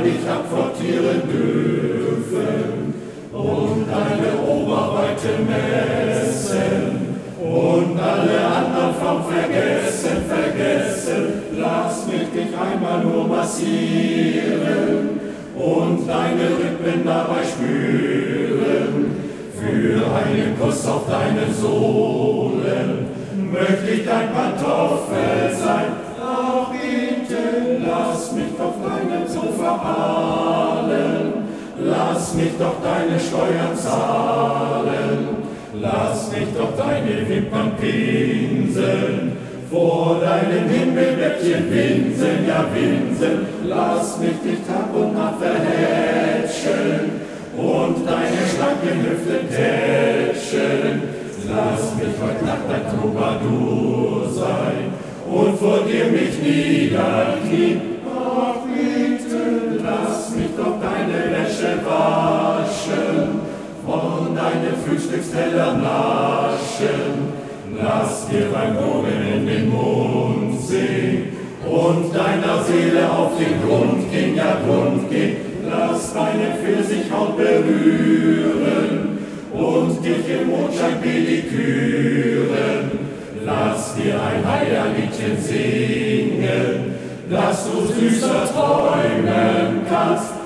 dich apportieren dürfen und deine Oberweite messen und alle anderen vom Vergessen. Lass mich dich einmal nur massieren und deine Rippen dabei spüren. Für einen Kuss auf deine Sohlen möchte ich dein Pantoffel sein. Ach bitte, lass mich doch deinem Sofa ahlen, lass mich doch deine Steuern zahlen, lass mich doch deine Wimpern pinseln, vor deinem Himmelbettchen winseln, ja winseln, lass mich dich Tag und Nacht verhätscheln und deine schlanken Hüften tätscheln. Lass mich heute Nacht dein Troubadour sein und vor dir mich niederknien. Ach bitte, lass mich doch deine Wäsche waschen, von deinem Frühstücksteller naschen. Lass dir beim Gurgeln in den Mund singen und deiner Seele auf den Grund gehen, ja Grund gehen. Lass deine Pfirsichhaut berühren und dich im Mondschein pediküren. Lass dir ein Heierliedchen singen, dass du süßer träumen kannst.